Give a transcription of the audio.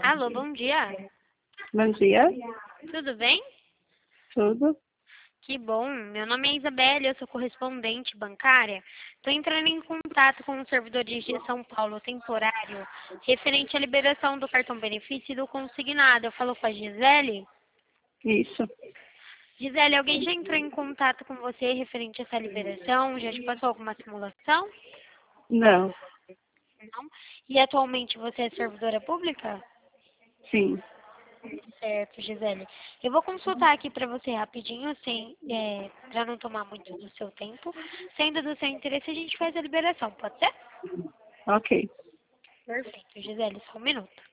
Alô, bom dia. Bom dia, Tudo bem? tudo? Que bom. Meu nome é Isabelle, eu sou correspondente bancária. Estou entrando em contato com os servidores de São Paulo temporário, referente à liberação do cartão benefício e do consignado. Eu falo com a Gisele. Isso. Gisele, alguém já entrou em contato com você referente a essa liberação? Já te passou alguma simulação? Não, Não. E atualmente você é servidora pública? sim. Certo, Gisele. Eu vou consultar aqui para você rapidinho, para não tomar muito do seu tempo. Sendo do seu interesse, a gente faz a liberação, pode ser? Ok. Perfeito, Gisele, só um minuto.